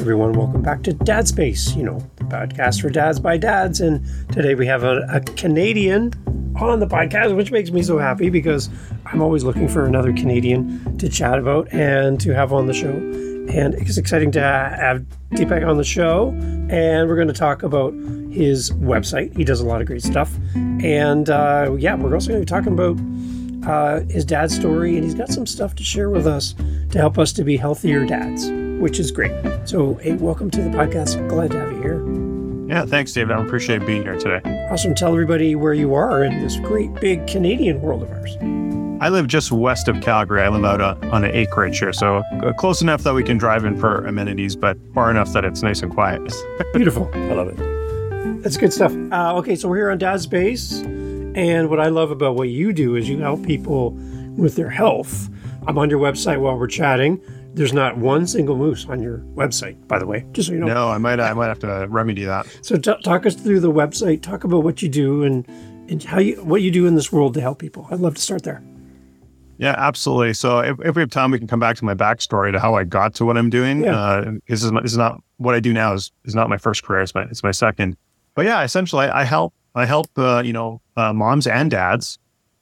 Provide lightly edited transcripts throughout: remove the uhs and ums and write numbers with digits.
everyone. Welcome back to Dad Space, the podcast for dads by dads. And today we have a Canadian on the podcast, which makes me so happy because I'm always looking for another Canadian to chat about and to have on the show. And it's exciting to have Deepak on the show. And we're going to talk about his website. He does a lot of great stuff. And we're also going to be talking about his dad's story. And he's got some stuff to share with us to help us to be healthier dads, which is great. So, hey, welcome to the podcast. Glad to have you here. Yeah, thanks, David. I appreciate being here today. Awesome. Tell everybody where you are in this great big Canadian world of ours. I live just west of Calgary. I live out on an acreage here, so close enough that we can drive in for amenities, but far enough that it's nice and quiet. Beautiful. I love it. That's good stuff. Okay, so we're here on Dad Space, and what I love about what you do is you help people with their health. I'm on your website while we're chatting. There's not one single moose on your website, by the way, just so you know. No, I might have to remedy that. So talk us through the website. Talk about what you do and what you do in this world to help people. I'd love to start there. Yeah, absolutely. So if we have time, we can come back to my backstory to how I got to what I'm doing. Yeah. This is not what I do now. Is not my first career. It's my second. But yeah, essentially, I help moms and dads,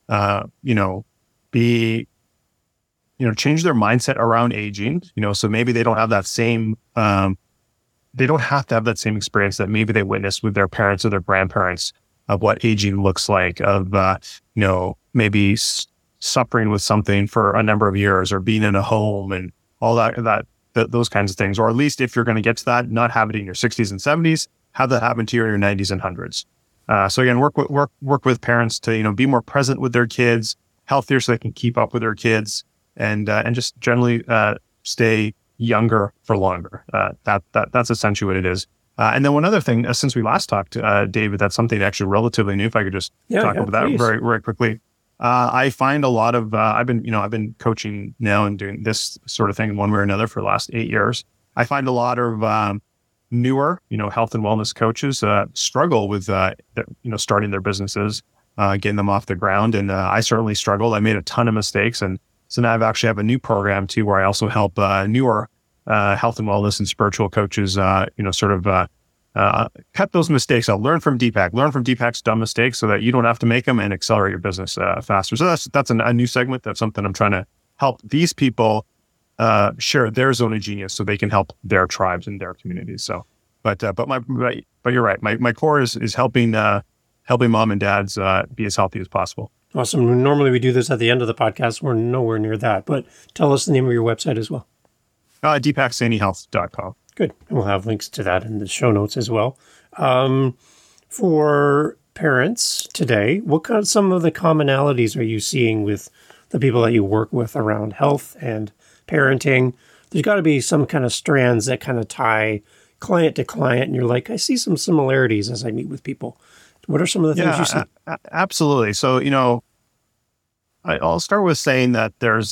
change their mindset around aging. So maybe they don't have that same. They don't have to have that same experience that maybe they witnessed with their parents or their grandparents of what aging looks like. Of maybe suffering with something for a number of years, or being in a home and all those kinds of things. Or at least if you're going to get to that, not have it in your 60s and 70s, have that happen to you in your 90s and 100s. So again, work with parents to be more present with their kids, healthier so they can keep up with their kids, and just generally stay younger for longer. That's essentially what it is. And then one other thing, since we last talked, David, that's something actually relatively new. If I could just talk about that very, very quickly. I find a lot of I've been coaching now and doing this sort of thing in one way or another for the last 8 years. I find a lot of newer, health and wellness coaches struggle with starting their businesses, getting them off the ground. And I certainly struggled. I made a ton of mistakes, and so now I actually have a new program too, where I also help newer health and wellness and spiritual coaches, cut those mistakes out. Learn from Deepak's dumb mistakes, so that you don't have to make them, and accelerate your business faster. So that's a new segment. That's something I'm trying to help these people share their zone of genius, so they can help their tribes and their communities. So, but you're right. My core is helping mom and dads be as healthy as possible. Awesome. Normally we do this at the end of the podcast. We're nowhere near that, but tell us the name of your website as well. DeepakSaneyHealth.com. Good. And we'll have links to that in the show notes as well. For parents today, some of the commonalities are you seeing with the people that you work with around health and parenting? There's got to be some kind of strands that kind of tie client to client, and you're like, I see some similarities as I meet with people. What are some of the things you see? Absolutely. So, I'll start with saying that there's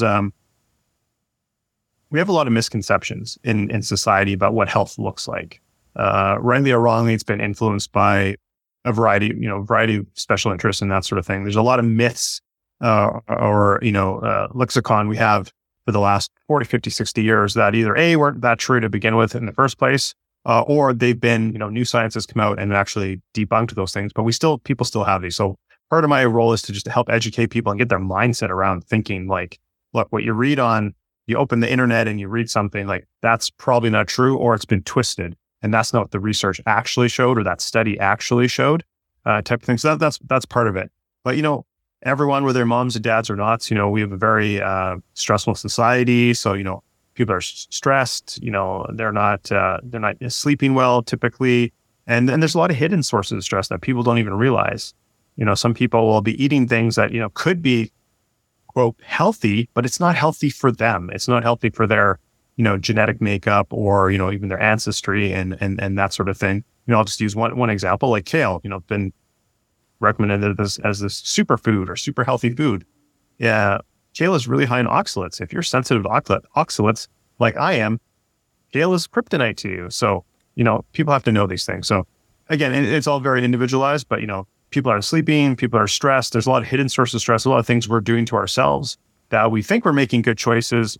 we have a lot of misconceptions in society about what health looks like. Rightly or wrongly, it's been influenced by a variety of special interests and that sort of thing. There's a lot of myths or lexicon we have for the last 40, 50, 60 years that either A, weren't that true to begin with in the first place, or they've been, new science has come out and actually debunked those things, but people still have these. So part of my role is to just help educate people and get their mindset around thinking like, look, what you read you open the internet and you read something like that's probably not true, or it's been twisted. And that's not what the research actually showed, or that study actually showed, type of thing. So that's part of it. But, everyone, whether moms and dads or not, we have a very stressful society. So, people are stressed, they're not sleeping well typically. And there's a lot of hidden sources of stress that people don't even realize. Some people will be eating things that, could be, quote, healthy, but it's not healthy for them. It's not healthy for their, genetic makeup or, even their ancestry and that sort of thing. I'll just use one example, like kale, been recommended as this superfood or super healthy food. Yeah. Kale is really high in oxalates. If you're sensitive to oxalates, like I am, kale is kryptonite to you. So, people have to know these things. So again, it's all very individualized, but, people are sleeping, people are stressed. There's a lot of hidden sources of stress, a lot of things we're doing to ourselves that we think we're making good choices,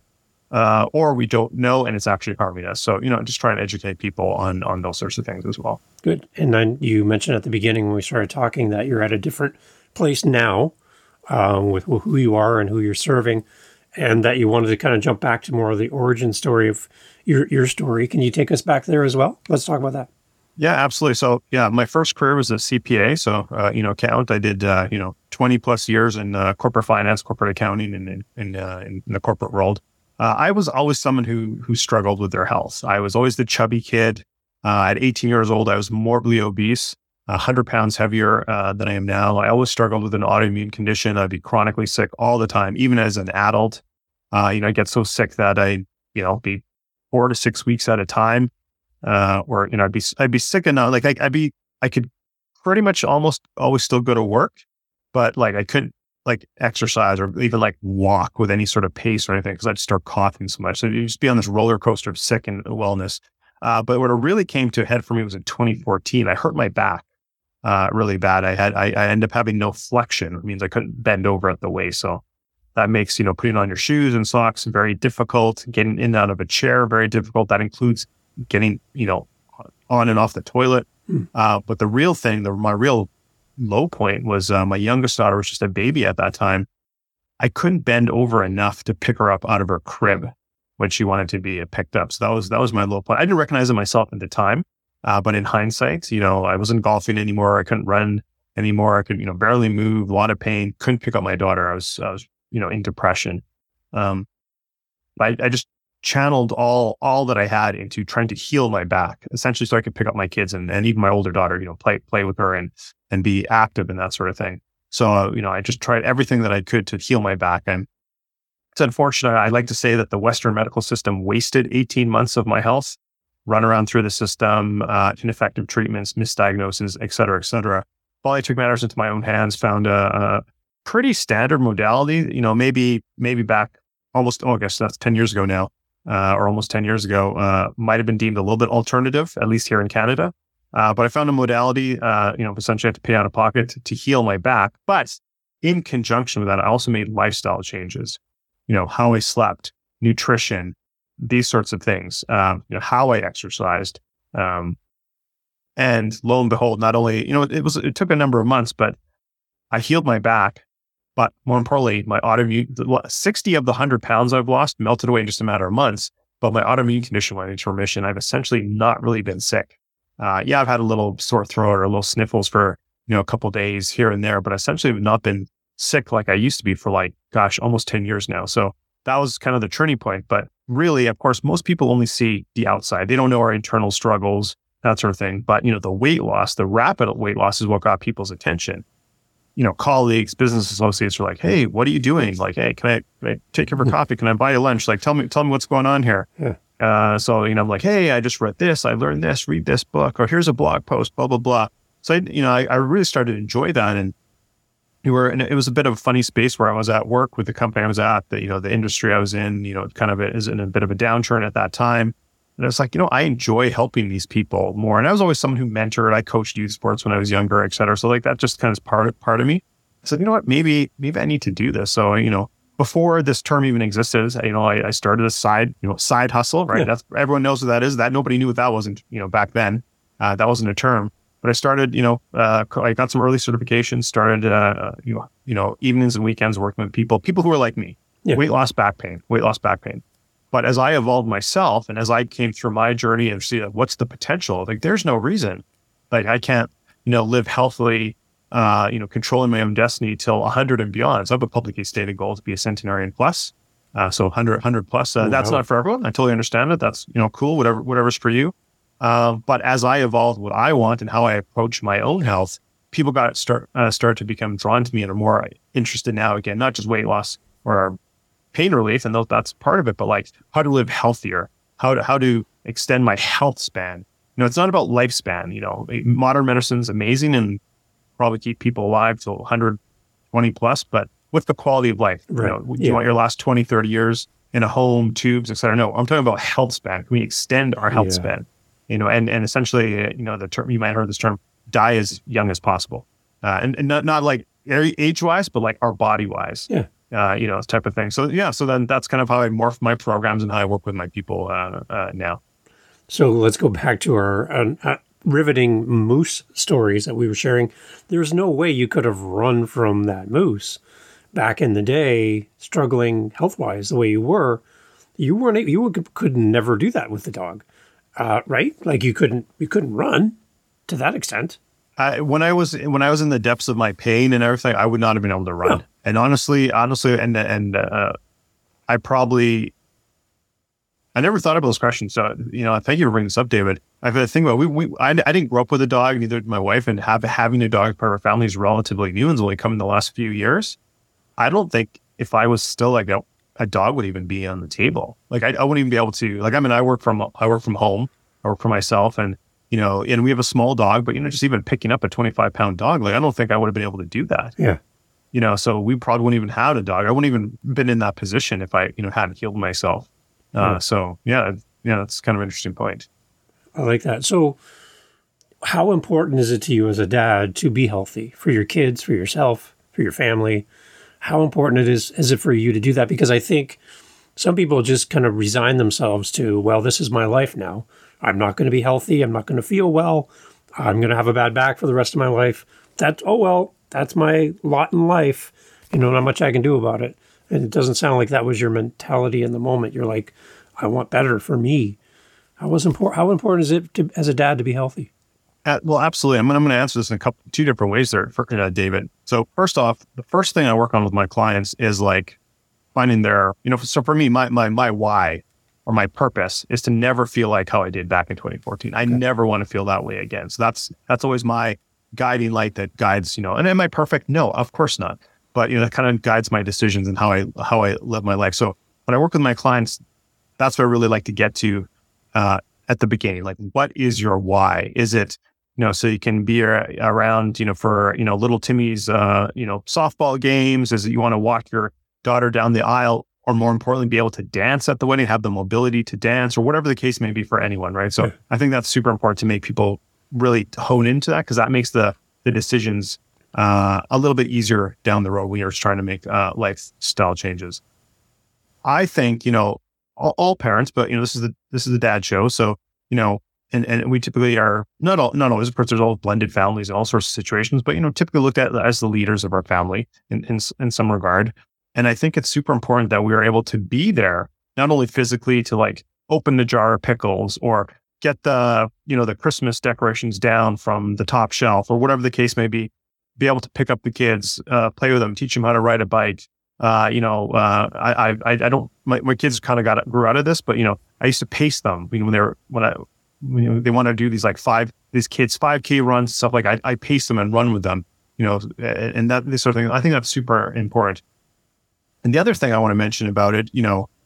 or we don't know and it's actually harming us. So, just trying to educate people on those sorts of things as well. Good. And then you mentioned at the beginning when we started talking that you're at a different place now with who you are and who you're serving, and that you wanted to kind of jump back to more of the origin story of your story. Can you take us back there as well? Let's talk about that. Yeah, absolutely. So my first career was a CPA. So, accountant. I did, 20 plus years in corporate finance, corporate accounting, and in the corporate world. I was always someone who struggled with their health. I was always the chubby kid. At 18 years old, I was morbidly obese, 100 pounds heavier than I am now. I always struggled with an autoimmune condition. I'd be chronically sick all the time, even as an adult. I'd get so sick that I'd be 4 to 6 weeks at a time. Or I'd be sick enough, like I could pretty much almost always still go to work, but like I couldn't like exercise or even like walk with any sort of pace or anything because I'd start coughing so much. So you just be on this roller coaster of sick and wellness. But what it really came to a head for me was in 2014. I hurt my back really bad. I ended up having no flexion. It means I couldn't bend over at the waist. So that makes putting on your shoes and socks very difficult. Getting in and out of a chair very difficult. That includes getting, on and off the toilet. But the real thing, my real low point was my youngest daughter was just a baby at that time. I couldn't bend over enough to pick her up out of her crib when she wanted to be picked up. So that was my low point. I didn't recognize it myself at the time. But in hindsight, I wasn't golfing anymore. I couldn't run anymore. I could, barely move, a lot of pain, couldn't pick up my daughter. I was in depression. I just channeled all that I had into trying to heal my back, essentially, so I could pick up my kids and even my older daughter, play with her and be active and that sort of thing. So, I just tried everything that I could to heal my back. And it's unfortunate. I like to say that the Western medical system wasted 18 months of my health, run around through the system, ineffective treatments, misdiagnoses, et cetera, et cetera. While I took matters into my own hands, found a pretty standard modality, maybe back I guess that's 10 years ago now. Or almost 10 years ago, might have been deemed a little bit alternative, at least here in Canada. But I found a modality, essentially I had to pay out of pocket to heal my back. But in conjunction with that, I also made lifestyle changes, how I slept, nutrition, these sorts of things, how I exercised. And lo and behold, not only, it took a number of months, but I healed my back. But more importantly, my autoimmune, 60 of the 100 pounds I've lost melted away in just a matter of months. But my autoimmune condition went into remission. I've essentially not really been sick. I've had a little sore throat or a little sniffles for, a couple of days here and there, but essentially I've not been sick like I used to be for almost 10 years now. So that was kind of the turning point. But really, of course, most people only see the outside. They don't know our internal struggles, that sort of thing. But, the weight loss, the rapid weight loss is what got people's attention. Colleagues, business associates are like, "Hey, what are you doing?" Like, "Hey, can I take you for coffee? Can I buy you lunch?" Like, tell me what's going on here. Yeah. So, I'm like, "Hey, I just read this. I learned this, read this book, or here's a blog post, blah, blah, blah." So, I really started to enjoy that. And it was a bit of a funny space where I was at work with the company I was at, the industry I was in, kind of is in a bit of a downturn at that time. And I was like, I enjoy helping these people more. And I was always someone who mentored. I coached youth sports when I was younger, et cetera. So that just kind of part of me. I said, what, maybe I need to do this. So, before this term even existed, I started a side hustle, right? Yeah. That's, everyone knows what that is. That nobody knew what that was, back then. That wasn't a term. But I started, I got some early certifications, started, evenings and weekends working with people who were like me, weight loss, back pain. But as I evolved myself and as I came through my journey and see what's the potential, there's no reason I can't, live healthily, controlling my own destiny till 100 and beyond. So I have a publicly stated goal to be a centenarian plus. So 100 plus, that's not for everyone. I totally understand it. That's, cool, whatever's for you. But as I evolved what I want and how I approach my own health, people got start to become drawn to me and are more interested now, again, not just weight loss or pain relief, and that's part of it, but how to live healthier, how to extend my health span. It's not about lifespan. Modern medicine's amazing and probably keep people alive till 120 plus, but what's the quality of life? Right. Do you want your last 20, 30 years in a home, tubes, et cetera? No, I'm talking about health span. Can we extend our health span? And essentially, the term, you might have heard this term, die as young as possible. And not like age-wise, but our body-wise. Yeah. type of thing. So yeah, so then that's kind of how I morph my programs and how I work with my people now. So let's go back to our riveting moose stories that we were sharing. There's no way you could have run from that moose back in the day, struggling health-wise the way you were. You could never do that with the dog, right? Like you couldn't run to that extent. When I was in the depths of my pain and everything, I would not have been able to run. No. And honestly, I never thought about those questions. So, thank you for bringing this up, David. I've had to think about, I didn't grow up with a dog, neither did my wife, and having a dog part of our family is relatively new and it's only come in the last few years. I don't think if I was still like a dog would even be on the table. Like I wouldn't even be able to, I work from home, I work for myself, and we have a small dog, but just even picking up a 25-pound dog, like I don't think I would have been able to do that. Yeah. So we probably wouldn't even have a dog. I wouldn't even been in that position if I, hadn't healed myself. So that's kind of an interesting point. I like that. So how important is it to you as a dad to be healthy for your kids, for yourself, for your family? How important is it for you to do that? Because I think some people just kind of resign themselves to, well, this is my life now. I'm not going to be healthy. I'm not going to feel well. I'm going to have a bad back for the rest of my life. That's my lot in life. Not much I can do about it. And it doesn't sound like that was your mentality in the moment. You're like, I want better for me. How important is it as a dad to be healthy? Well, absolutely. I'm going to answer this in two different ways there, David. So first off, the first thing I work on with my clients is like finding their, so for me, my why or my purpose is to never feel like how I did back in 2014. I never want to feel that way again. So that's always my guiding light that guides, and am I perfect? No, of course not. But, that kind of guides my decisions and how I live my life. So when I work with my clients, that's what I really like to get to at the beginning. Like, what is your why? Is it, so you can be around, for, little Timmy's, softball games? Is it you want to walk your daughter down the aisle, or more importantly, be able to dance at the wedding, have the mobility to dance, or whatever the case may be for anyone, right? So I think that's super important to make people really hone into that, because that makes the decisions a little bit easier down the road when you're trying to make lifestyle changes. I think, all parents, but this is the dad show. So, and we typically are not always, of course, there's all blended families and all sorts of situations, but, typically looked at as the leaders of our family in some regard. And I think it's super important that we are able to be there, not only physically to like open the jar of pickles or get the Christmas decorations down from the top shelf or whatever the case may be able to pick up the kids, play with them, teach them how to ride a bike. I don't, my kids kind of grew out of this, but, I used to pace them when they want to do these like 5K runs, stuff like I pace them and run with them, and that this sort of thing. I think that's super important. And the other thing I want to mention about it,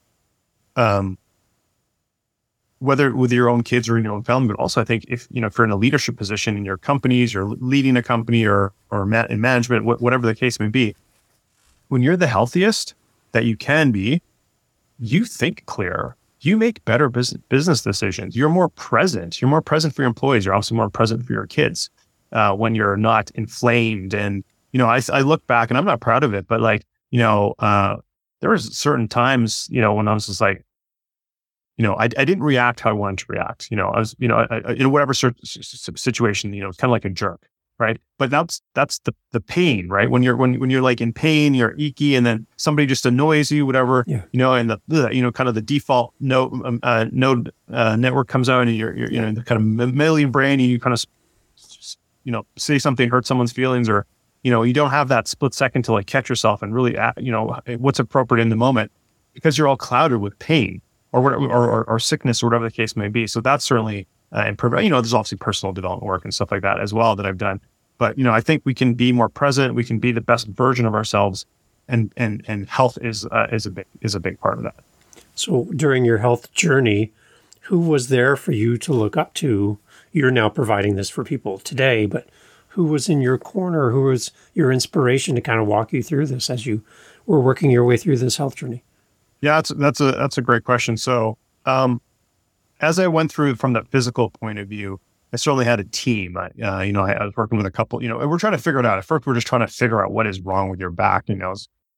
whether with your own kids or in your own family, but also I think if you're in a leadership position in your companies, you're leading a company or in management, whatever the case may be, when you're the healthiest that you can be, you think clearer. You make better business decisions. You're more present. You're more present for your employees. You're also more present for your kids when you're not inflamed. And, I look back and I'm not proud of it, but like, there was certain times, when I was just like, I didn't react how I wanted to react. I was, in whatever situation, kind of like a jerk, right? But that's the pain, right? When you're like in pain, you're icky, and then somebody just annoys you, whatever, and the kind of the default node network comes out, and you're the kind of mammalian brain, and you kind of say something, hurt someone's feelings, or you don't have that split second to like catch yourself and really what's appropriate in the moment, because you're all clouded with pain or sickness or whatever the case may be. So that's certainly there's obviously personal development work and stuff like that as well that I've done. But I think we can be more present. We can be the best version of ourselves, and health is a big part of that. So during your health journey, who was there for you to look up to? You're now providing this for people today, but who was in your corner? Who was your inspiration to kind of walk you through this as you were working your way through this health journey? Yeah, that's a great question. So, as I went through from the physical point of view, I certainly had a team. I was working with a couple, and we're trying to figure it out. At first, we're just trying to figure out what is wrong with your back.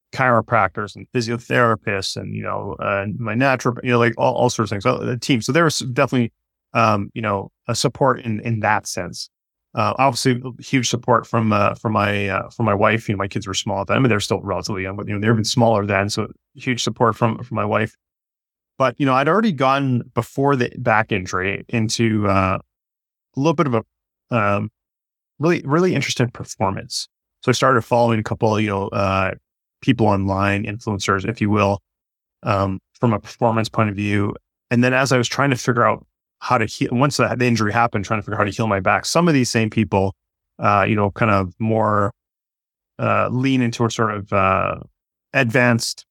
chiropractors and physiotherapists and, my natural, like all sorts of things. So the team. So there was definitely, a support in that sense. Obviously huge support from my wife. My kids were small then, but they're still relatively young, but they're even smaller then. So huge support from my wife. But, I'd already gone before the back injury into, a little bit of a, really, really interested in performance. So I started following a couple, people online, influencers, if you will, from a performance point of view. And then as I was trying to figure out how to heal, once the injury happened, trying to figure out how to heal my back, some of these same people, kind of more lean into a sort of advanced,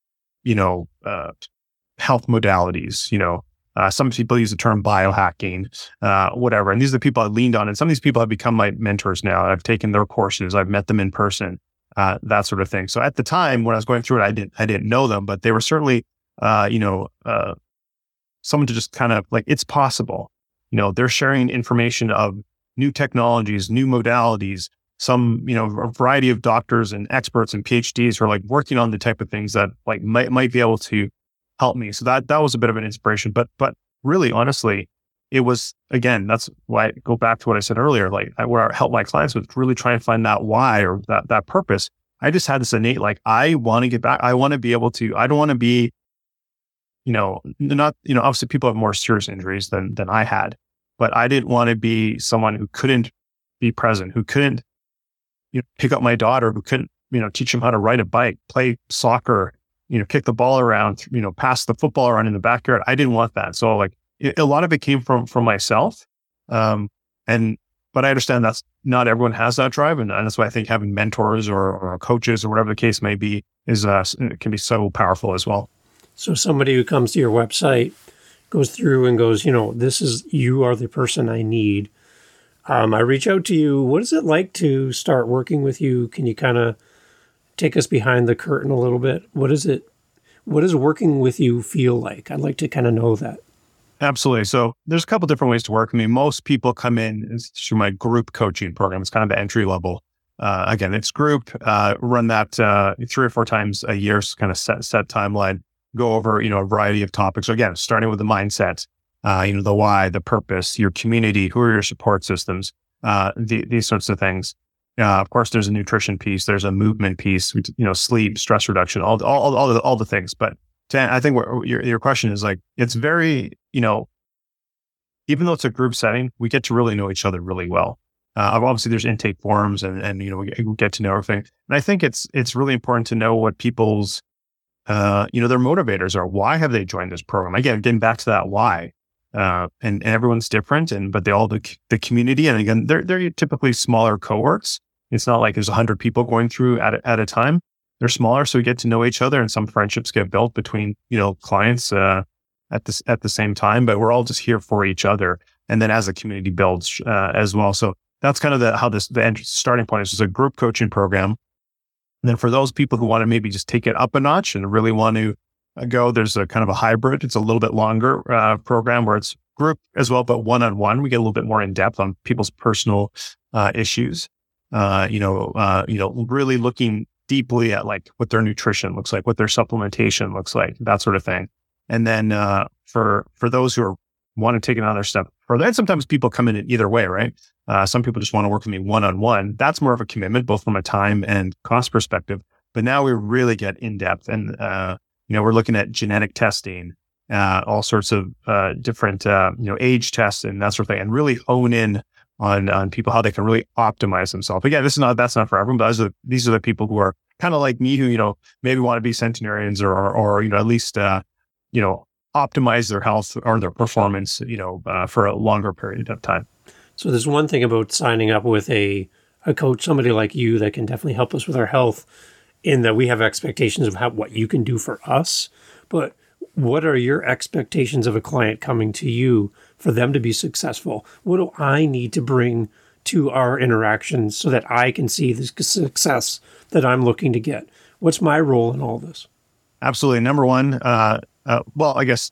health modalities, some people use the term biohacking, whatever. And these are the people I leaned on. And some of these people have become my mentors now. I've taken their courses. I've met them in person, that sort of thing. So at the time when I was going through it, I didn't know them, but they were certainly, someone to just kind of like, it's possible. They're sharing information of new technologies, new modalities, some, a variety of doctors and experts and PhDs who are like working on the type of things that like might be able to help me. So that was a bit of an inspiration, but really, honestly, it was, again, that's why I go back to what I said earlier, like where I help my clients with really try and find that why or that purpose. I just had this innate, like, I want to get back. I want to be able to, I don't want to be, not, obviously people have more serious injuries than I had, but I didn't want to be someone who couldn't be present, who couldn't, pick up my daughter, who couldn't, teach them how to ride a bike, play soccer, kick the ball around, pass the football around in the backyard. I didn't want that. So like a lot of it came from myself. But I understand that's not everyone has that drive. And that's why I think having mentors or coaches or whatever the case may be can be so powerful as well. So somebody who comes to your website goes through and goes, you are the person I need. I reach out to you. What is it like to start working with you? Can you kind of take us behind the curtain a little bit? What does working with you feel like? I'd like to kind of know that. Absolutely. So there's a couple different ways to work. I mean, most people come in through my group coaching program. It's kind of the entry level. Again, it's group, run that 3 or 4 times a year, so kind of set timeline, go over, a variety of topics. So again, starting with the mindset, the why, the purpose, your community, who are your support systems, these sorts of things. Of course, there's a nutrition piece, there's a movement piece, sleep, stress reduction, all the things. But I think what your question is like, it's very, even though it's a group setting, we get to really know each other really well. Obviously, there's intake forms, and we get to know everything. And I think it's really important to know what people's, their motivators are. Why have they joined this program? Again, getting back to that why. And everyone's different, but they all the community. And again, they're typically smaller cohorts. It's not like there's 100 people going through at a time. They're smaller, so we get to know each other, and some friendships get built between clients at the same time. But we're all just here for each other, and then as the community builds as well. So that's kind of the starting point is just a group coaching program. And then for those people who want to maybe just take it up a notch and really want to go, there's a kind of a hybrid. It's a little bit longer program where it's group as well, but one-on-one. We get a little bit more in depth on people's personal issues. Really looking deeply at like what their nutrition looks like, what their supplementation looks like, that sort of thing. And then for those who want to take another step further, and sometimes people come in either way, right? Some people just want to work with me one-on-one. That's more of a commitment, both from a time and cost perspective. But now we really get in depth, and we're looking at genetic testing, all sorts of different age tests and that sort of thing, and really hone in on people, how they can really optimize themselves. Again, that's not for everyone, but these are the people who are kind of like me, who maybe want to be centenarians or at least optimize their health or their performance for a longer period of time. So there's one thing about signing up with a coach, somebody like you, that can definitely help us with our health, in that we have expectations of what you can do for us. But what are your expectations of a client coming to you for them to be successful? What do I need to bring to our interactions so that I can see the success that I'm looking to get? What's my role in all this? Absolutely. Number one, I guess,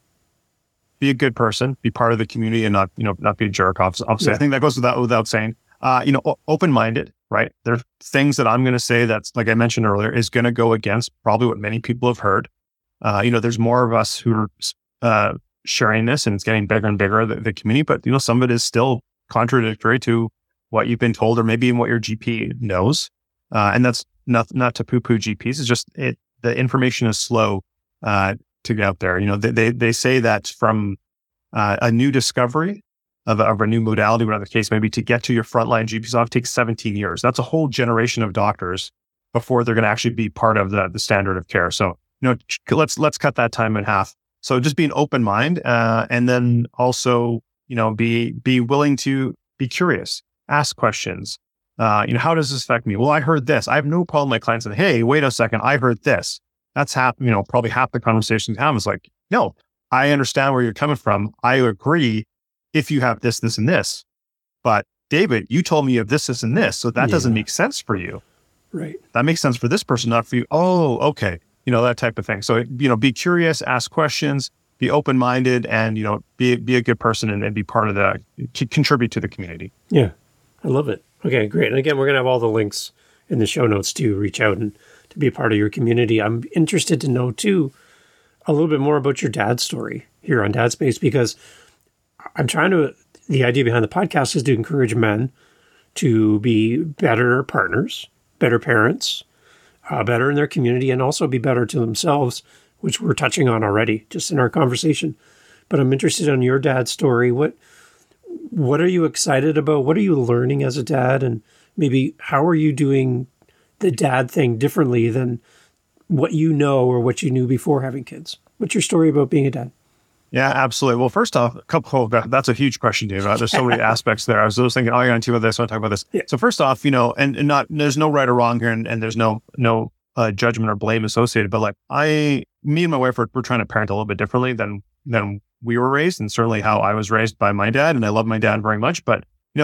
be a good person, be part of the community, and not be a jerk off. Obviously, yeah. I think that goes without saying. Open-minded, right? There's things that I'm going to say that's, like I mentioned earlier, is going to go against probably what many people have heard. There's more of us who are sharing this, and it's getting bigger and bigger, the community, but some of it is still contradictory to what you've been told, or maybe even what your GP knows. And that's not to poo-poo GPs. It's just the information is slow to get out there. They say that from a new discovery of a new modality, whatever the case may be, to get to your frontline GP's office takes 17 years. That's a whole generation of doctors before they're going to actually be part of the standard of care. So, let's cut that time in half. So just being open mind, and then also, be willing to be curious, ask questions. How does this affect me? Well, I heard this. I have no problem. My clients say, hey, wait a second, I heard this. That's probably half the conversations I have is like, no, I understand where you're coming from. I agree if you have this, this, and this. But David, you told me you have this, this, and this. So that doesn't make sense for you. Right. That makes sense for this person, not for you. Oh, okay. That type of thing. So, be curious, ask questions, be open-minded, and, be a good person and be part of contribute to the community. Yeah. I love it. Okay, great. And again, we're going to have all the links in the show notes to reach out and to be a part of your community. I'm interested to know too, a little bit more about your dad's story here on Dad Space, because the idea behind the podcast is to encourage men to be better partners, better parents, better in their community, and also be better to themselves, which we're touching on already just in our conversation. But I'm interested in your dad's story. What are you excited about? What are you learning as a dad? And maybe how are you doing the dad thing differently than what you know or what you knew before having kids? What's your story about being a dad? Yeah, absolutely. Well, first off, that's a huge question, Dave. There's so many aspects there. I was just thinking, you're going to talk about this, I want to talk about this. Yeah. So first off, and not, there's no right or wrong here, and there's no judgment or blame associated, but me and my wife we're trying to parent a little bit differently than we were raised, and certainly how I was raised by my dad, and I love my dad very much, but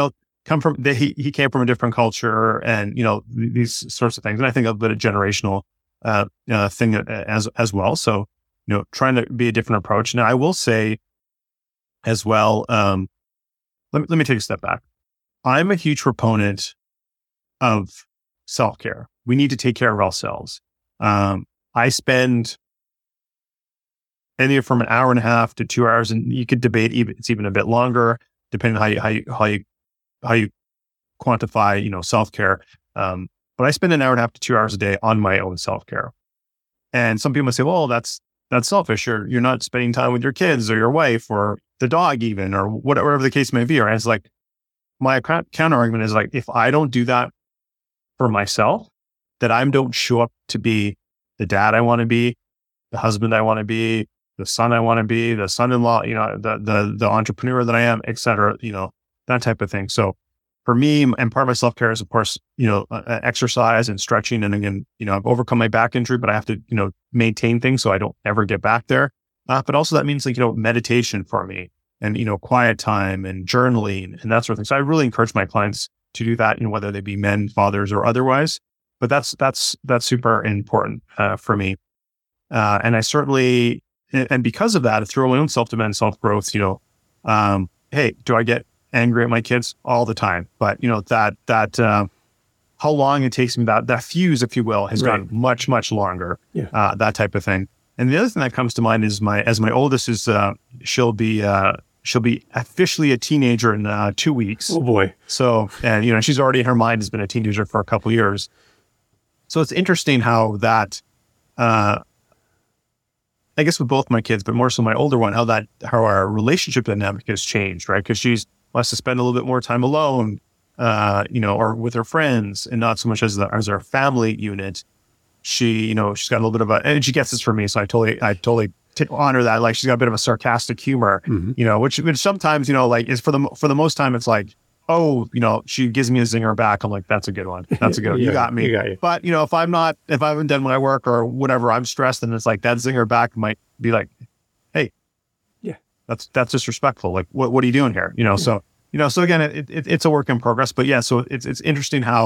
he came from a different culture, and these sorts of things, and I think a bit of generational thing as well. So trying to be a different approach. Now, I will say as well, let me take a step back. I'm a huge proponent of self-care. We need to take care of ourselves. I spend anywhere from an hour and a half to 2 hours, and you could debate it's even a bit longer, depending on how you quantify, self-care. But I spend an hour and a half to 2 hours a day on my own self-care. And some people say, well, that's selfish. You're not spending time with your kids or your wife or the dog even, or whatever the case may be. Or it's like, my counter argument is like, if I don't do that for myself, that I don't show up to be the dad I want to be, the husband I want to be, the son I want to be, the son-in-law, the entrepreneur that I am, et cetera, that type of thing. So for me, and part of my self-care is, of course, exercise and stretching. And again, I've overcome my back injury, but I have to, maintain things so I don't ever get back there. But also that means meditation for me, and, quiet time and journaling and that sort of thing. So I really encourage my clients to do that, whether they be men, fathers, or otherwise. But that's super important for me. And I certainly, and because of that, through my own self-development, self-growth, hey, do I get angry at my kids all the time? But how long it takes me, that fuse, if you will, has gone much, much longer. Yeah. That type of thing. And the other thing that comes to mind is my oldest is she'll be officially a teenager in 2 weeks. Oh boy! So, and she's already in her mind has been a teenager for a couple of years. So it's interesting how that, I guess with both my kids, but more so my older one, how our relationship dynamic has changed, right? Because she wants to spend a little bit more time alone, or with her friends, and not so much as our family unit. She's got a little bit of and she gets this from me, so I totally honor that. Like, she's got a bit of a sarcastic humor, which sometimes, is for the most time, it's like, oh, she gives me a zinger back. I'm like, that's a good one. That's a good one. You got me. You. But, if I haven't done my work or whatever, I'm stressed, and it's like that zinger back might be like, hey, yeah, that's disrespectful. Like, what are you doing here? So, so again, it's a work in progress, but yeah, so it's interesting how,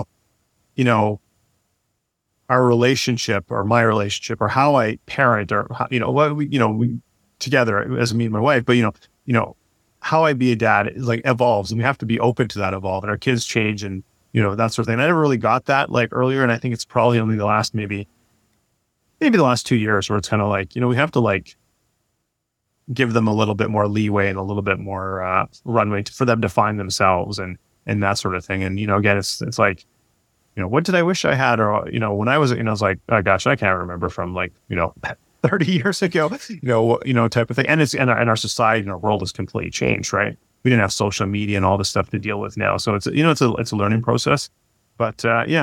our relationship, or my relationship, or how I parent, or how, what we together as me and my wife, but, how I be a dad like evolves, and we have to be open to that evolve, and our kids change, and that sort of thing. And I never really got that like earlier, and I think it's probably only the last maybe the last 2 years where it's kind of like we have to like give them a little bit more leeway and a little bit more runway for them to find themselves and that sort of thing. And again, it's like what did I wish I had, or when I was I was like, oh gosh, I can't remember from like 30 years ago, type of thing. And our society and our world has completely changed, right? We didn't have social media and all this stuff to deal with now. So it's a learning process. But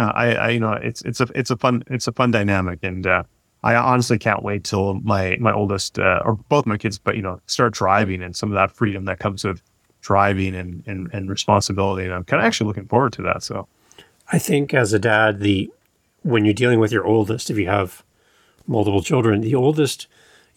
it's a fun dynamic. And I honestly can't wait till my oldest, or both my kids, but start driving, and some of that freedom that comes with driving and responsibility. And I'm kind of actually looking forward to that. So I think as a dad, when you're dealing with your oldest, if you have multiple children, the oldest,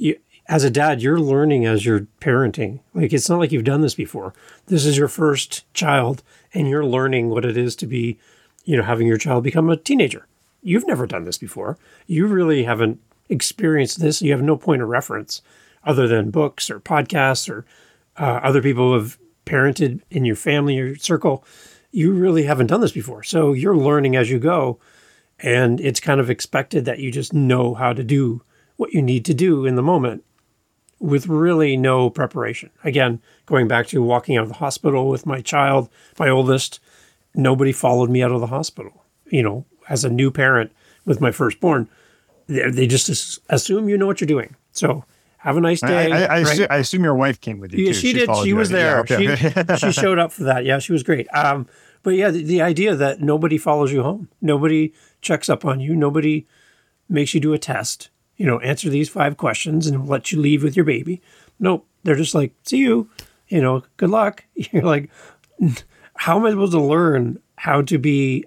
as a dad, you're learning as you're parenting. Like, it's not like you've done this before. This is your first child, and you're learning what it is to be, having your child become a teenager. You've never done this before. You really haven't experienced this. You have no point of reference other than books or podcasts or other people who have parented in your family, your circle. You really haven't done this before. So you're learning as you go. And it's kind of expected that you just know how to do what you need to do in the moment with really no preparation. Again, going back to walking out of the hospital with my child, my oldest, nobody followed me out of the hospital. As a new parent with my firstborn, they just assume you know what you're doing. So have a nice day. I assume your wife came with you too. Yeah, she did. She was there. Yeah, okay. She showed up for that. Yeah, she was great. But yeah, the idea that nobody follows you home, nobody checks up on you, nobody makes you do a test, answer these 5 questions and let you leave with your baby. Nope. They're just like, see you, good luck. You're like, how am I supposed to learn how to be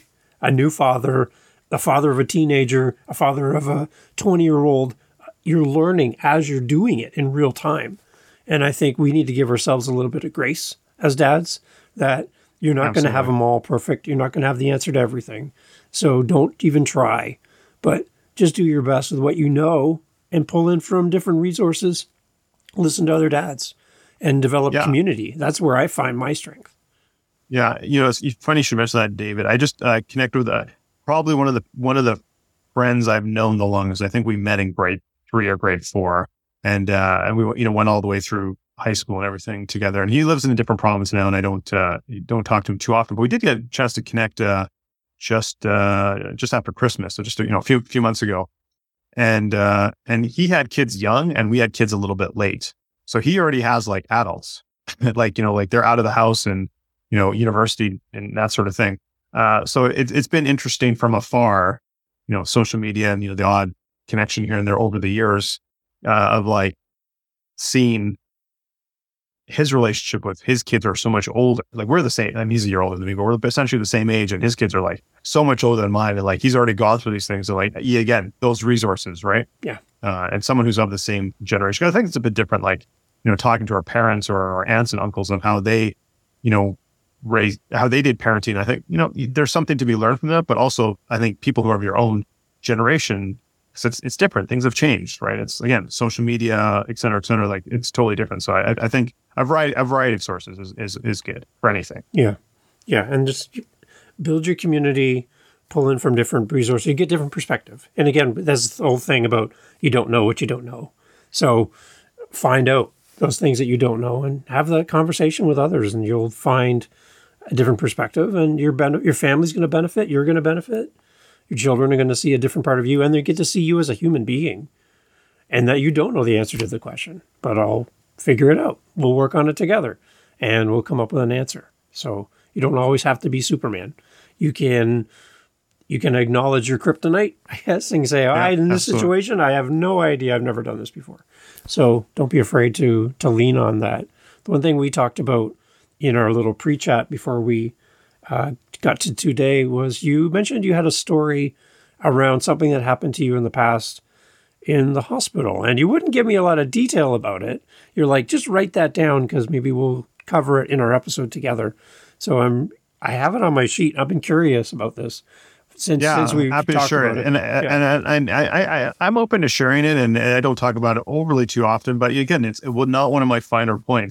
a new father, a father of a teenager, a father of a 20-year-old? You're learning as you're doing it in real time. And I think we need to give ourselves a little bit of grace as dads, that you're not going to have them all perfect. You're not going to have the answer to everything. So don't even try, but just do your best with what you know and pull in from different resources, listen to other dads, and develop community. That's where I find my strength. Yeah. It's funny you should mention that, David. I just connected with probably one of the friends I've known the longest. I think we met in grade 3 or grade 4, and we went all the way through high school and everything together. And he lives in a different province now, and I don't talk to him too often, but we did get a chance to connect just after Christmas, so just a few months ago. And he had kids young, and we had kids a little bit late. So he already has like adults, like they're out of the house and university and that sort of thing. So it's been interesting from afar, social media and the odd connection here and there over the years of like seeing his relationship with his kids are so much older. Like, we're the same. I mean, he's a year older than me, but we're essentially the same age, and his kids are like so much older than mine. And like, he's already gone through these things. So like, again, those resources, right? Yeah. And someone who's of the same generation. I think it's a bit different, like, talking to our parents or our aunts and uncles and how they, how they did parenting. I think, there's something to be learned from that, but also I think people who are of your own generation, so it's different. Things have changed, right? It's, again, social media, et cetera, like, it's totally different. So I think a variety of sources is good for anything. Yeah. Yeah. And just build your community, pull in from different resources, you get different perspective. And again, that's the whole thing about you don't know what you don't know. So find out those things that you don't know and have that conversation with others, and you'll find a different perspective, and your family's going to benefit. You're going to benefit. Your children are going to see a different part of you, and they get to see you as a human being, and that you don't know the answer to the question, but I'll figure it out. We'll work on it together, and we'll come up with an answer. So you don't always have to be Superman. You can acknowledge your kryptonite, I guess, and say, in this situation, I have no idea. I've never done this before. So don't be afraid to lean on that. The one thing we talked about in our little pre-chat before we got to today was you mentioned you had a story around something that happened to you in the past in the hospital, and you wouldn't give me a lot of detail about it. You're like, just write that down because maybe we'll cover it in our episode together. So I have it on my sheet. I've been curious about this since we've happy to share it. And I'm open to sharing it, and I don't talk about it overly too often. But again, it's not one of my finer points. So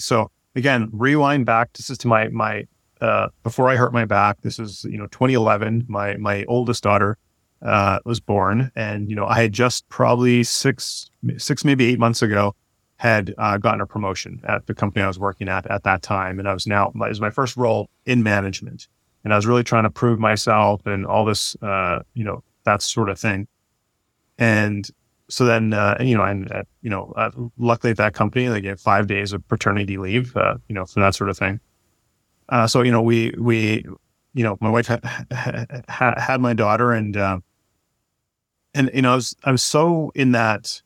again, rewind back. This is to my before I hurt my back. This is 2011. My oldest daughter was born, and I had just probably six maybe 8 months ago had gotten a promotion at the company I was working at that time, and it was my first role in management, and I was really trying to prove myself and all this that sort of thing. And so then luckily at that company they gave 5 days of paternity leave for that sort of thing. So we my wife had my daughter, and I was so in that,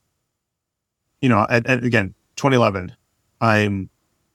again, 2011, I'm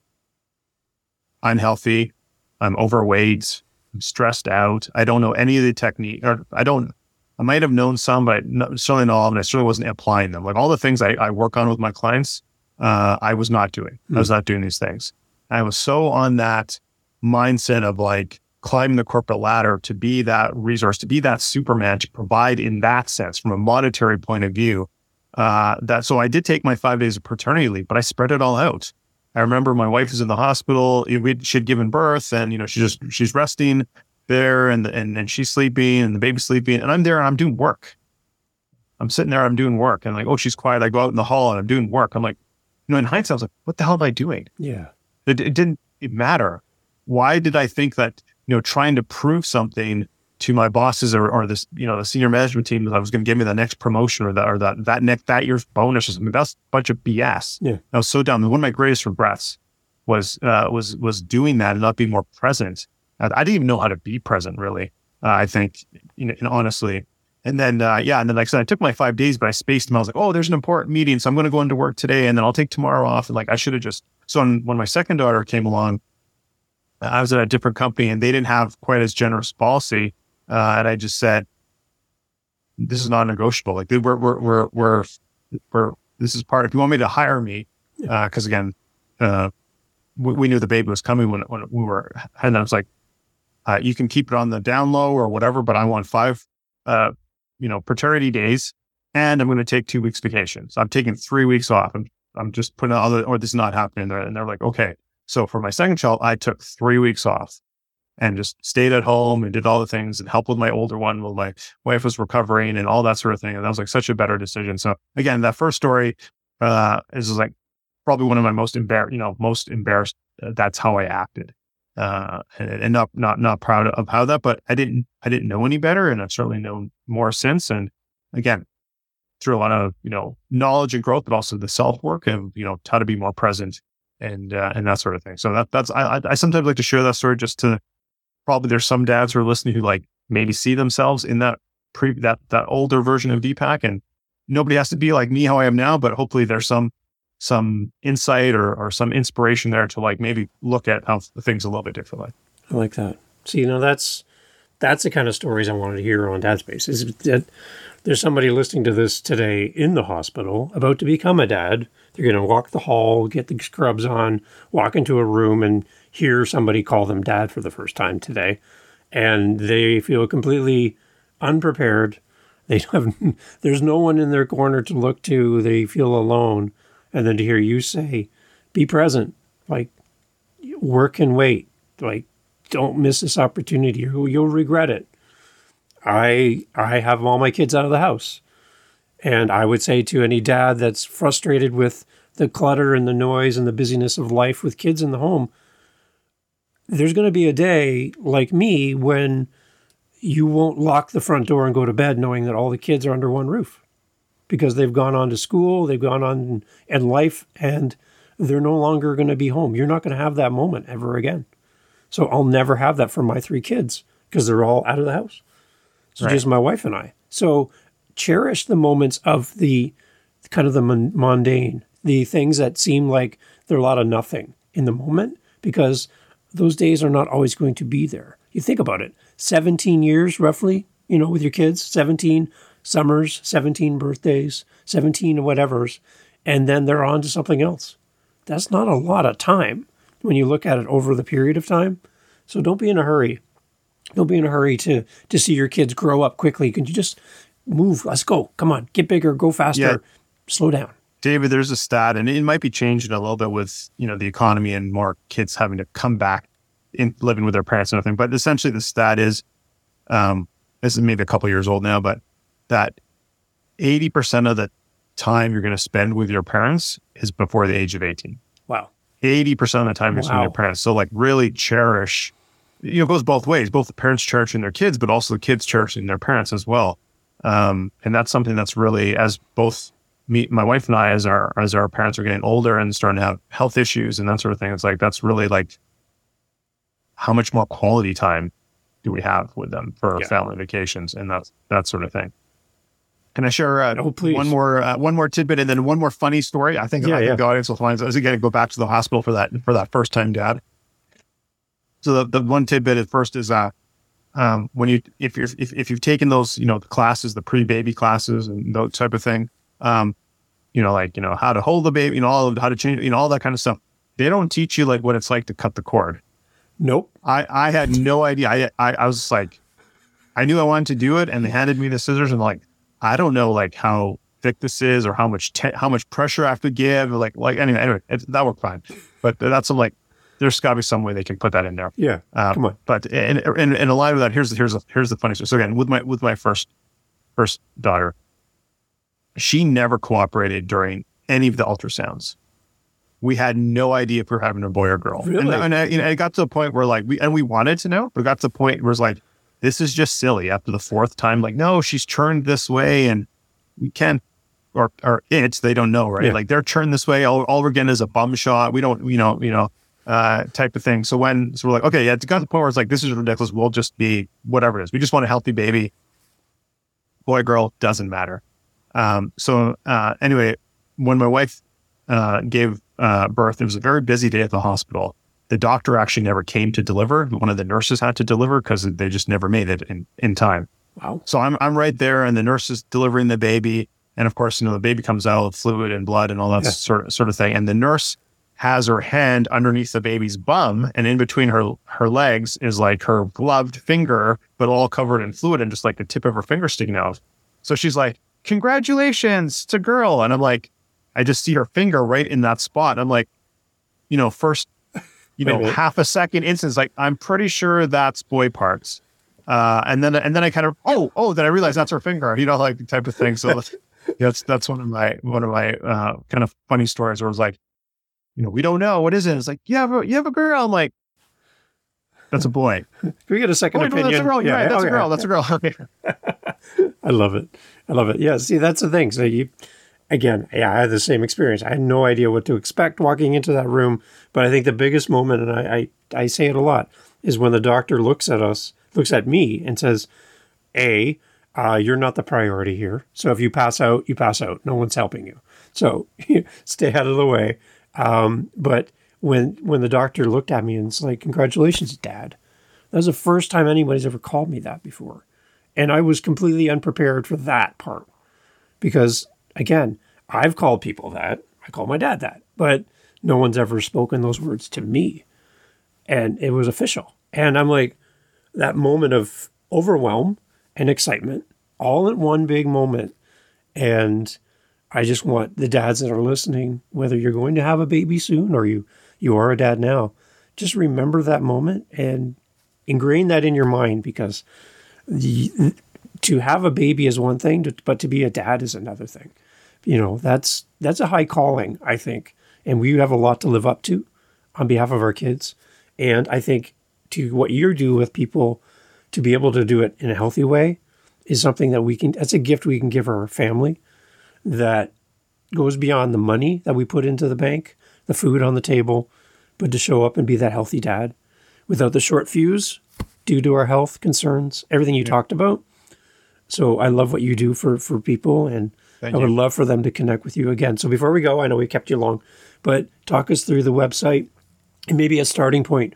unhealthy, I'm overweight, I'm stressed out. I don't know any of the technique, or I might have known some, but certainly not all of them. I certainly wasn't applying them. Like all the things I work on with my clients, I was not doing. I was not doing these things. I was so on that mindset of like climbing the corporate ladder to be that resource, to be that Superman, to provide in that sense from a monetary point of view. So I did take my 5 days of paternity leave, but I spread it all out. I remember my wife was in the hospital. She'd given birth, and she's resting there, and she's sleeping, and the baby's sleeping, and I'm there and I'm doing work. I'm sitting there, I'm doing work, and like, oh, she's quiet. I go out in the hall and I'm doing work. I'm like, in hindsight, I was like, what the hell am I doing? Yeah, it didn't matter. Why did I think that trying to prove something to my bosses or this the senior management team that I was going to give me the next promotion or that year's bonus or something? That's a bunch of BS. Yeah, I was so dumb. One of my greatest regrets was doing that and not being more present. I didn't even know how to be present, really. I think, and honestly. And then, and then like I said, I took my 5 days, but I spaced them. I was like, oh, there's an important meeting, so I'm going to go into work today, and then I'll take tomorrow off. And like, I should have just. So when my second daughter came along, I was at a different company, and they didn't have quite as generous policy, and I just said, this is not negotiable. Like we're this is part. If you want me to hire me, because again, we knew the baby was coming when we were, and I was like. You can keep it on the down low or whatever, but I want 5, paternity days, and I'm going to take 2 weeks vacation. So I'm taking 3 weeks off. I'm just putting or this is not happening there. And they're like, okay. So for my second child, I took 3 weeks off and just stayed at home and did all the things and helped with my older one while my wife was recovering and all that sort of thing. And that was like such a better decision. So again, that first story is like probably one of my most embarrassed. That's how I acted. And not proud of how that, but I didn't know any better, and I've certainly known more since. And again, through a lot of knowledge and growth, but also the self work and how to be more present and that sort of thing. So that's I sometimes like to share that story just to probably there's some dads who are listening who like maybe see themselves in that older version of Deepak, and nobody has to be like me how I am now, but hopefully there's some insight or some inspiration there to like maybe look at how things a little bit differently. I like that. See, that's the kind of stories I wanted to hear on Dad Space. Is that there's somebody listening to this today in the hospital about to become a dad. They're going to walk the hall, get the scrubs on, walk into a room and hear somebody call them dad for the first time today. And they feel completely unprepared. There's no one in their corner to look to. They feel alone. And then to hear you say, be present, like work and wait, like don't miss this opportunity or you'll regret it. I have all my kids out of the house. And I would say to any dad that's frustrated with the clutter and the noise and the busyness of life with kids in the home, there's going to be a day like me when you won't lock the front door and go to bed knowing that all the kids are under one roof. Because they've gone on to school, they've gone on in life, and they're no longer going to be home. You're not going to have that moment ever again. So I'll never have that for my 3 kids because they're all out of the house. So Just my wife and I. So cherish the moments of the kind of the mundane, the things that seem like they're a lot of nothing in the moment, because those days are not always going to be there. You think about it, 17 years roughly, with your kids, 17 summers, 17 birthdays, 17 whatevers, and then they're on to something else. That's not a lot of time when you look at it over the period of time. So don't be in a hurry. Don't be in a hurry to see your kids grow up quickly. Can you just move? Let's go. Come on, get bigger, go faster, slow down. David, there's a stat, and it might be changing a little bit with, the economy and more kids having to come back in living with their parents and everything. But essentially the stat is, this is maybe a couple years old now, but that 80% of the time you're going to spend with your parents is before the age of 18. Wow. 80% of the time you're spending with your parents. So like really cherish, it goes both ways, both the parents cherishing their kids, but also the kids cherishing their parents as well. And that's something that's really, as both my wife and I, as our parents are getting older and starting to have health issues and that sort of thing, it's like, that's really like, how much more quality time do we have with them for family vacations and that sort of thing. Can I share one more tidbit and then one more funny story? I think the audience will find. I was going to go back to the hospital for that first time dad. So the one tidbit at first is when if you've taken those the classes, the pre-baby classes and that type of thing, how to hold the baby, how to change, all that kind of stuff. They don't teach you like what it's like to cut the cord. Nope. I had no idea. I was like, I knew I wanted to do it, and they handed me the scissors, and like, I don't know like how thick this is or how much pressure I have to give. Or anyway, that worked fine. But that's there's got to be some way they can put that in there. Yeah, come on. But in line with that, here's the funny story. So again, with my first daughter, she never cooperated during any of the ultrasounds. We had no idea if we were having a boy or girl. Really? And it got to the point where we wanted to know, but it got to the point where it's like, this is just silly. After the fourth time, like, no, she's turned this way and we can't, or they don't know, right? Yeah. Like they're turned this way. All we're getting is a bum shot. We don't, type of thing. So we're like, okay, yeah, it got to the point where it's like, this is ridiculous. We'll just be whatever it is. We just want a healthy baby. Boy, girl, doesn't matter. Anyway, when my wife gave birth, it was a very busy day at the hospital. The doctor actually never came to deliver. One of the nurses had to deliver because they just never made it in time. Wow. So I'm right there, and the nurse is delivering the baby. And of course, the baby comes out with fluid and blood and all that sort of thing. And the nurse has her hand underneath the baby's bum, and in between her legs is like her gloved finger, but all covered in fluid and just like the tip of her finger sticking out. So she's like, "Congratulations, it's a girl." And I'm like, I just see her finger right in that spot. I'm like, first, half a second instance, like, I'm pretty sure that's boy parts. And then I kind of, then I realized that's her finger, like type of thing. So that's one of my kind of funny stories where it was like, we don't know. What is it? It's like, you have a girl. I'm like, that's a boy. Can we get a second opinion? That's a girl. You're right. That's a girl. That's a girl. I love it. Yeah. See, that's the thing. So I had the same experience. I had no idea what to expect walking into that room. But I think the biggest moment, and I say it a lot, is when the doctor looks at me and says, you're not the priority here. So if you pass out, you pass out. No one's helping you. So stay out of the way. But when the doctor looked at me and it's like, "Congratulations, Dad." That was the first time anybody's ever called me that before. And I was completely unprepared for that part. Because, again, I've called people that. I call my dad that. But no one's ever spoken those words to me. And it was official. And I'm like, that moment of overwhelm and excitement, all in one big moment. And I just want the dads that are listening, whether you're going to have a baby soon or you are a dad now, just remember that moment and ingrain that in your mind, because to have a baby is one thing, but to be a dad is another thing. That's a high calling, I think. And we have a lot to live up to on behalf of our kids. And I think to what you do with people, to be able to do it in a healthy way is something that that's a gift we can give our family that goes beyond the money that we put into the bank, the food on the table, but to show up and be that healthy dad without the short fuse due to our health concerns, everything you talked about. So I love what you do for people, and I would love for them to connect with you again. So before we go, I know we kept you long, but talk us through the website and maybe a starting point.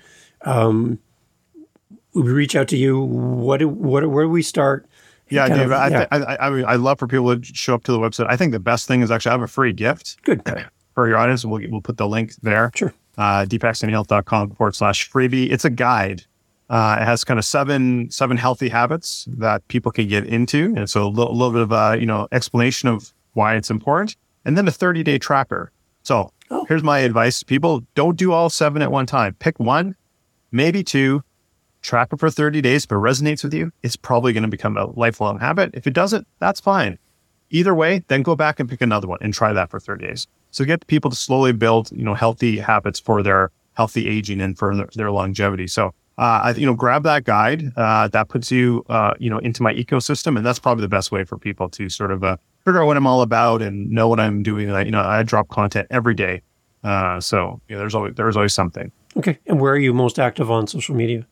We reach out to you. Where do we start? Yeah, Dave, I love for people to show up to the website. I think the best thing is actually I have a free gift. Good. For your audience. We'll put the link there. Sure. deepakstanyhealth.com/freebie. It's a guide. It has kind of seven healthy habits that people can get into. And so a little bit of explanation of why it's important. and then a 30-day tracker. So here's my advice. People, don't do all 7 at one time. Pick 1, maybe 2, track it for 30 days. If it resonates with you, it's probably going to become a lifelong habit. If it doesn't, that's fine. Either way, then go back and pick another one and try that for 30 days. So get people to slowly build, healthy habits for their healthy aging and for their longevity. So, grab that guide that puts you, into my ecosystem. And that's probably the best way for people to sort of figure out what I'm all about and know what I'm doing. I drop content every day. So there's always something. Okay. And where are you most active on social media?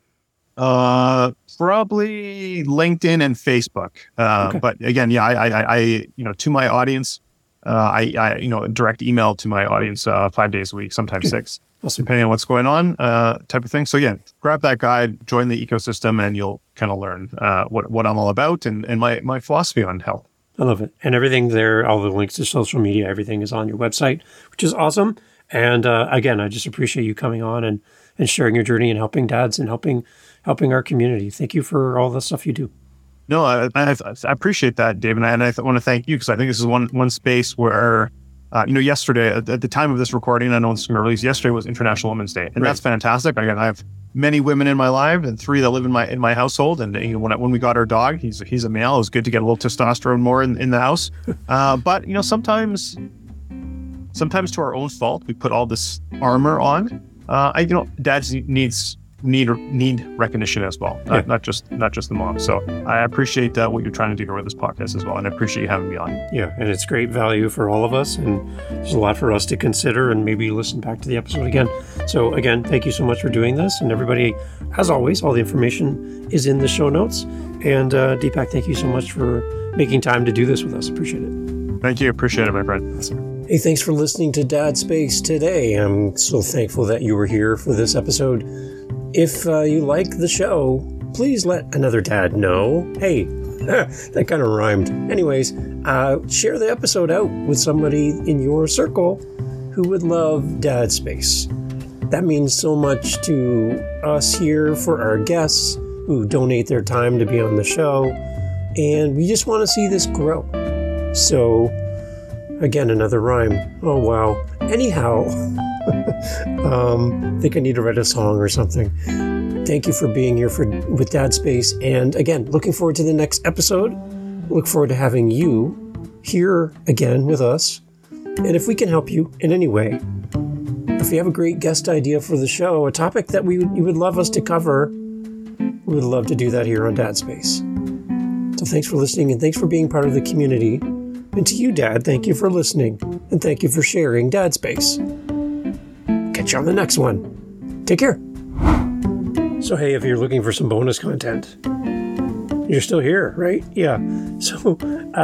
Probably LinkedIn and Facebook. Okay. But again, I to my audience, I direct email to my audience 5 days a week, sometimes 6, depending on what's going on, type of thing. So again, grab that guide, join the ecosystem, and you'll kind of learn what I'm all about and my philosophy on health. I love it. And everything there, all the links to social media, everything is on your website, which is awesome. And again, I just appreciate you coming on and sharing your journey and helping dads and helping our community. Thank you for all the stuff you do. No, I appreciate that, Dave. And I want to thank you because I think this is one space where, yesterday, at the time of this recording, I know it's going to release, yesterday was International Women's Day. And That's fantastic. Again, I have many women in my life and 3 that live in my household. And when we got our dog, he's a male. It was good to get a little testosterone more in the house. But sometimes to our own fault, we put all this armor on. Dads need recognition as well, not just the mom. So I appreciate what you're trying to do here with this podcast as well, and I appreciate you having me on. Yeah, and it's great value for all of us, and there's a lot for us to consider and maybe listen back to the episode again. So again, thank you so much for doing this, and everybody, as always, all the information is in the show notes. And Deepak, thank you so much for making time to do this with us. Appreciate it. Thank you. Appreciate it, my friend. Awesome. Hey, thanks for listening to Dad Space today. I'm so thankful that you were here for this episode. If you like the show, please let another dad know. Hey, that kind of rhymed. Anyways, share the episode out with somebody in your circle who would love Dad Space. That means so much to us here for our guests who donate their time to be on the show. And we just want to see this grow. So, again, another rhyme. Oh, wow. Anyhow, I think I need to write a song or something. Thank you for being here with Dad Space. And again, looking forward to the next episode. Look forward to having you here again with us. And if we can help you in any way, if you have a great guest idea for the show, a topic that you would love us to cover, we would love to do that here on Dad Space. So thanks for listening, and thanks for being part of the community. And to you, Dad, thank you for listening, and thank you for sharing Dad Space. Catch you on the next one. Take care. So hey, if you're looking for some bonus content, you're still here, right? Yeah. So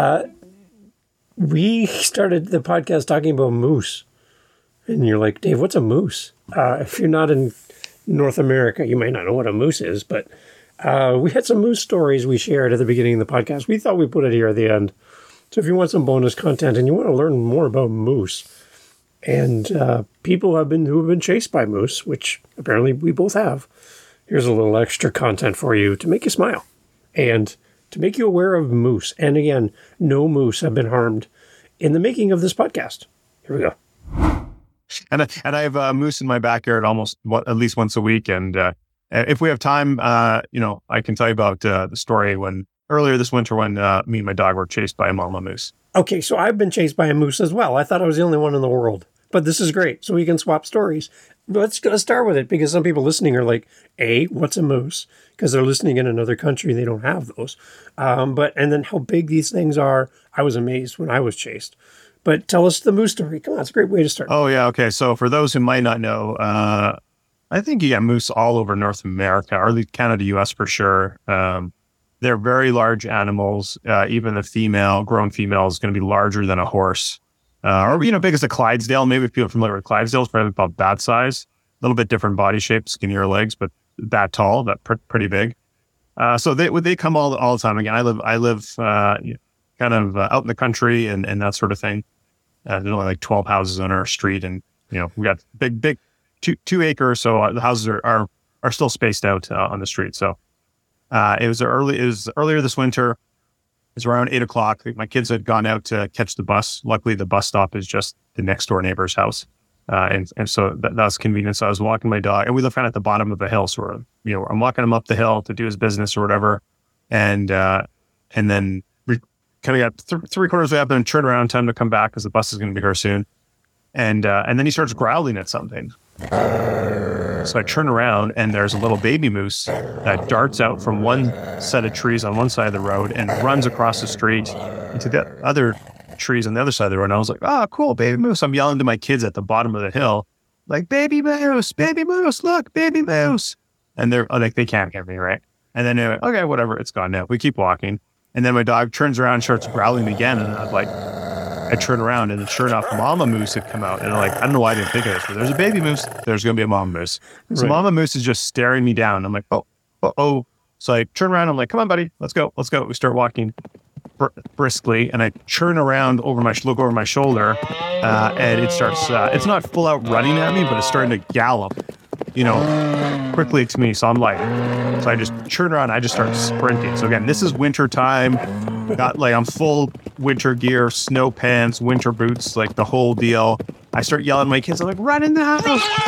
we started the podcast talking about moose. And you're like, Dave, what's a moose? If you're not in North America, you might not know what a moose is, but we had some moose stories we shared at the beginning of the podcast. We thought we'd put it here at the end. So if you want some bonus content and you want to learn more about moose and people who have been chased by moose, which apparently we both have, here's a little extra content for you to make you smile and to make you aware of moose. And again, no moose have been harmed in the making of this podcast. Here we go. And I have a moose in my backyard at least once a week. And if we have time, I can tell you about the story when earlier this winter when me and my dog were chased by a mama moose. Okay, so I've been chased by a moose as well. I thought I was the only one in the world. But this is great. So we can swap stories. Let's start with it because some people listening are like, A, what's a moose? Because they're listening in another country and they don't have those. And then how big these things are. I was amazed when I was chased. But tell us the moose story. Come on, it's a great way to start. Oh, yeah. Okay. So for those who might not know, I think you got moose all over North America, or at least Canada, US for sure. They're very large animals. Even the grown female is going to be larger than a horse. Or, big as a Clydesdale. Maybe if people are familiar with Clydesdales, probably about that size. A little bit different body shape, skinnier legs, but that tall, pretty big. So they come all the time. Again, I live kind of out in the country and that sort of thing. There's only like 12 houses on our street, and we got big 2 acres, so the houses are still spaced out on the street. So it was earlier this winter. It's around 8 o'clock. My kids had gone out to catch the bus. Luckily, the bus stop is just the next door neighbor's house. And so that was convenient. So I was walking my dog, and we live kind of at the bottom of the hill. So I'm walking him up the hill to do his business or whatever. And then we kind of got three quarters way up and turn around, time to come back because the bus is going to be here soon. And then he starts growling at something. So I turn around and there's a little baby moose that darts out from one set of trees on one side of the road and runs across the street into the other trees on the other side of the road. And I was like, oh, cool, baby moose. I'm yelling to my kids at the bottom of the hill, like, baby moose, look, baby moose. And they're like, they can't hear me, right? And then anyway, okay, whatever, it's gone now. We keep walking. And then my dog turns around and starts growling again. And I was like, I turn around and then sure enough, mama moose had come out. And I'm like, I don't know why I didn't think of this, but there's a baby moose. There's going to be a mama moose. So Right. mama moose is just staring me down. I'm like, oh. So I turn around. I'm like, come on, buddy. Let's go. We start walking briskly. And I turn around look over my shoulder. And it starts, it's not full out running at me, but it's starting to gallop, quickly to me. So I just turn around. I just start sprinting. So again, this is winter time. I'm full winter gear, snow pants, winter boots, like the whole deal. I start yelling at my kids. I'm like, run in the house.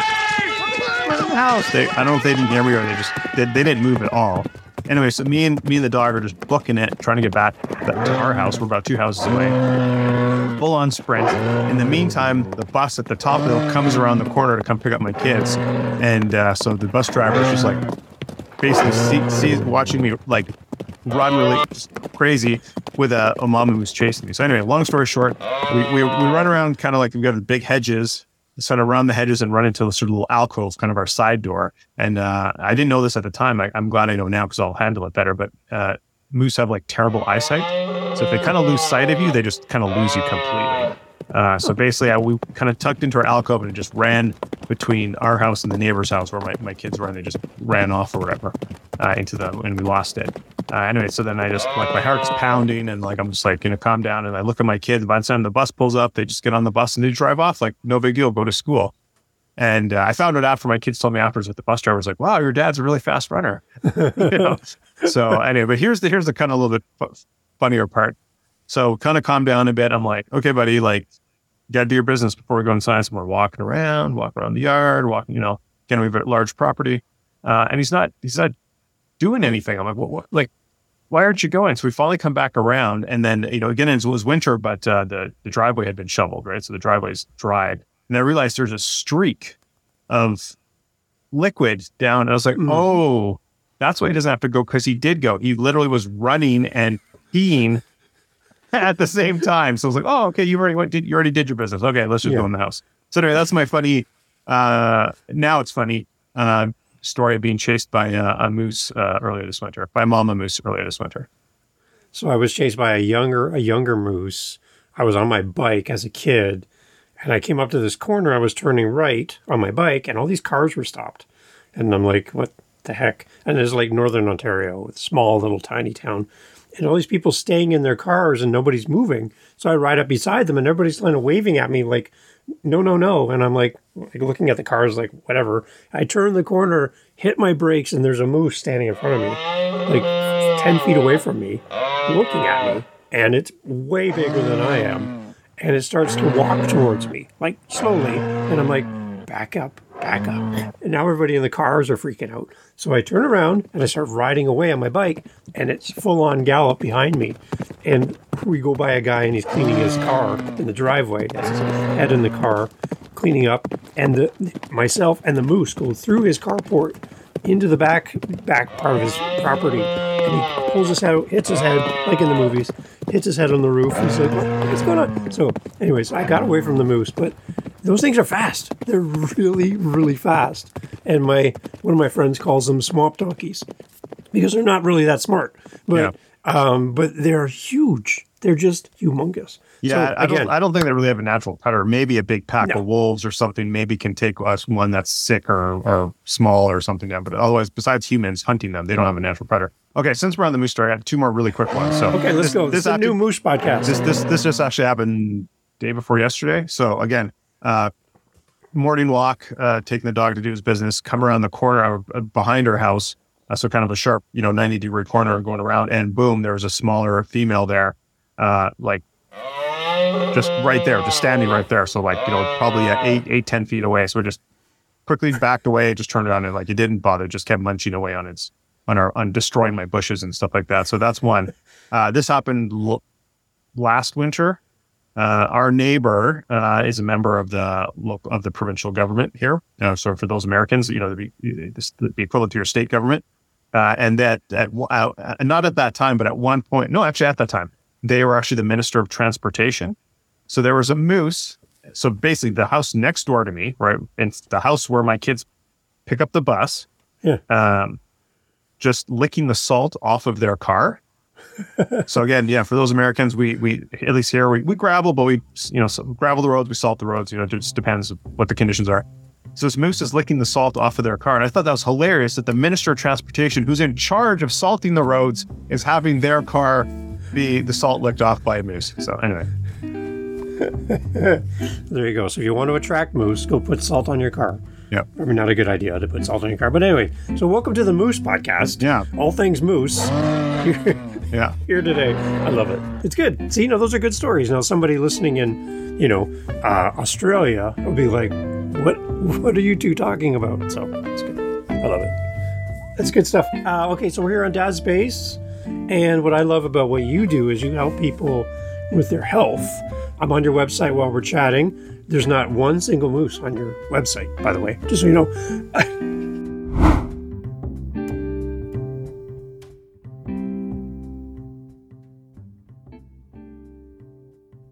Run in the house. I don't know if they didn't hear me or they didn't move at all. Anyway, so me and the dog are just booking it, trying to get back to our house. We're about 2 houses away. Full on sprint. In the meantime, the bus at the top of the hill comes around the corner to come pick up my kids. And so the bus driver is just like basically watching me like run really crazy with a mama who's chasing me. So anyway, long story short, we run around kind of like we've got big hedges, sort of around the hedges and run into the sort of little alcove, kind of our side door. And I didn't know this at the time. I'm glad I know now because I'll handle it better. But moose have like terrible eyesight. So if they kind of lose sight of you, they just kind of lose you completely. So basically, we kind of tucked into our alcove and just ran between our house and the neighbor's house where my kids were, and they just ran off or whatever into them, and we lost it. Anyway, so then I just, like, my heart's pounding, and like I'm just like, calm down. And I look at my kids. By the time the bus pulls up, they just get on the bus and they drive off like no big deal, go to school. And I found it after my kids told me afterwards that the bus driver was like, "Wow, your dad's a really fast runner." So anyway, but here's the kind of a little bit funnier part. So kind of calm down a bit. I'm like, okay, buddy, like, got to do your business before we go inside. So we're walking around the yard, again, we have a large property. And he's not doing anything. I'm like, what, like, why aren't you going? So we finally come back around, and then, again, it was winter, but the driveway had been shoveled, right? So the driveway's dried. And I realized there's a streak of liquid down. And I was like, oh, that's why he doesn't have to go, because he did go. He literally was running and peeing at the same time. So I was like, oh, okay, you already did your business. Okay, let's just go in the house. So anyway, that's my funny, now it's funny, story of being chased by a moose earlier this winter, by a mama moose earlier this winter. So I was chased by a younger moose. I was on my bike as a kid, and I came up to this corner. I was turning right on my bike, and all these cars were stopped. And I'm like, what the heck? And there's like Northern Ontario, a small little tiny town. And all these people staying in their cars and nobody's moving. So I ride up beside them and everybody's kind of waving at me like, no. And I'm like looking at the cars like, whatever. I turn the corner, hit my brakes, and there's a moose standing in front of me, like 10 feet away from me, looking at me. And it's way bigger than I am. And it starts to walk towards me, like slowly. And I'm like, back up. And now everybody in the cars are freaking out. So I turn around and I start riding away on my bike, and it's full on gallop behind me. And we go by a guy and he's cleaning his car in the driveway. He has his head in the car, cleaning up. And myself and the moose go through his carport into the back part of his property. And he pulls his head out, hits his head, like in the movies, hits his head on the roof. He's like, what's going on? So anyways, I got away from the moose, but those things are fast. They're really, really fast. And one of my friends calls them swamp donkeys because they're not really that smart. But but they're huge. They're just humongous. Yeah, so, I don't think they really have a natural predator. Maybe a big pack of wolves or something maybe can take us one that's sick or small or something down. But otherwise, besides humans hunting them, they don't have a natural predator. Okay, since we're on the moose story, I got 2 more really quick ones. So okay, let's go. This is a new moose podcast. This just actually happened day before yesterday. So again, morning walk, taking the dog to do his business, come around the corner behind our house, So kind of a sharp, 90-degree corner going around, and boom, there was a smaller female there, like just right there, just standing right there. So like, probably at 10 feet away. So we just quickly backed away, just turned around and like, it didn't bother, just kept munching away on destroying my bushes and stuff like that. So that's one. This happened last winter. Our neighbor is a member of the provincial government here. So for those Americans, the equivalent to your state government. And that not at that time, but at one point, no, actually at that time, they were actually the Minister of Transportation. So there was a moose. So basically the house next door to me, right, in the house where my kids pick up the bus, just licking the salt off of their car. So again, for those Americans, we at least here, we gravel, but we, gravel the roads, we salt the roads, it just depends what the conditions are. So this moose is licking the salt off of their car. And I thought that was hilarious that the Minister of Transportation, who's in charge of salting the roads, is having their car be the salt licked off by a moose. So anyway. There you go. So if you want to attract moose, go put salt on your car. Yeah. Probably not a good idea to put salt on your car. But anyway, so welcome to the Moose Podcast. Yeah. All things moose. Here today. I love it. It's good. See, those are good stories. Somebody listening in, Australia will be like, what are you two talking about? So it's good. I love it. That's good stuff. Okay, so we're here on Dad's Base. And what I love about what you do is you help people with their health. I'm on your website while we're chatting. There's not one single moose on your website, by the way, just so you know.